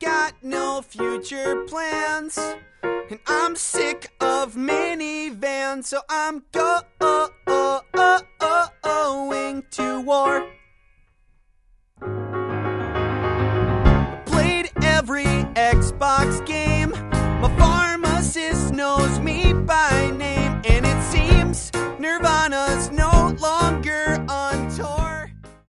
got no future plans. And I'm sick of minivans, so I'm going to war.